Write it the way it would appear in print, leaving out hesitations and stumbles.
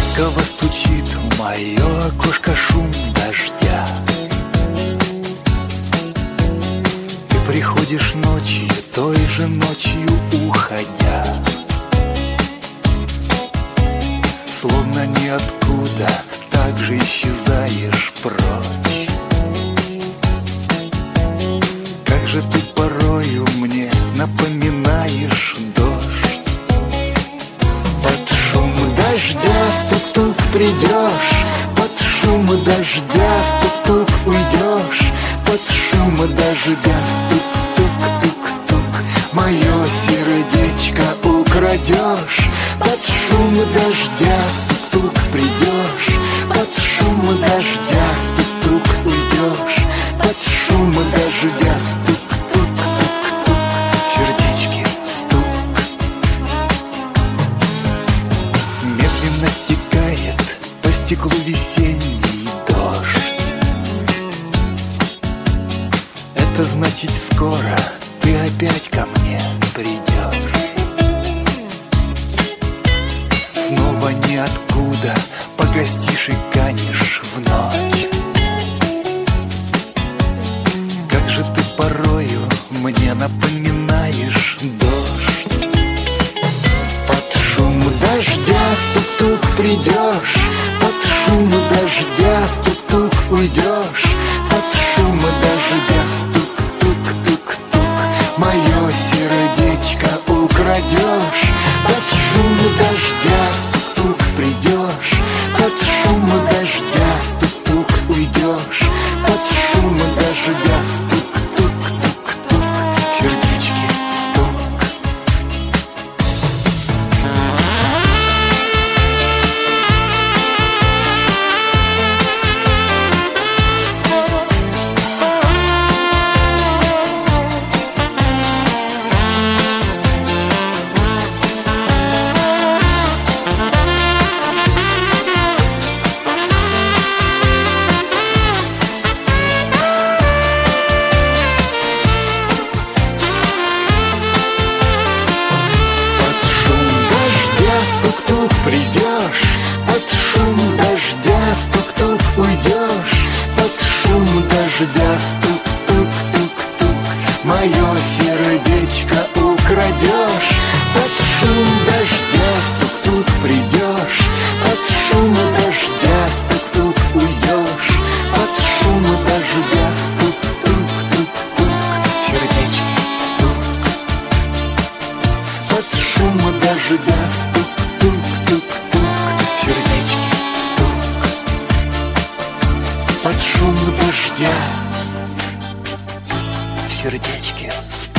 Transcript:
Ласково стучит в мое окошко шум дождя. Ты приходишь ночью, той же ночью уходя. Словно ниоткуда, так же исчезаешь прочь. Как же ты порою мне напоминаешь дождь. Под шум дождя стук-тук придешь, под шум дождя стук-тук уйдешь, под шум дождя стук-тук-тук-тук мое сердечко украдешь. Под шум дождя стук-тук придешь, под шум дождя стук-тук уйдешь, под шум дождя стук-тук-тук-тук сердечки стук. Медленно стекает по стеклу весенний дождь. Это значит, скоро ты опять ко мне придешь. Снова ниоткуда погостишь и канешь в ночь. Как же ты порою мне напоминаешь дождь. Под шум дождя стук-тук придешь, под шум дождя стук-тук уйдешь, под шум дождя стук-тук-тук-тук мое сердечко украдешь. Под шум дождя стук-тук придешь, под шум дождя стук-тук уйдешь, под шум дождя стук-тук-тук-тук сердечки стук. Стук-тук придешь, под шум дождя стук-тук уйдешь, под шум дождя стук-тук-тук-тук мое сердечко украдешь. Под шум дождя стук-тук придешь, под шум дождя стук-тук уйдешь, под шум дождя стук-тук-тук-тук сердечки стук. Под шум дождя стук. Тук-тук-тук, сердечки стук. Под шум дождя в сердечке стук.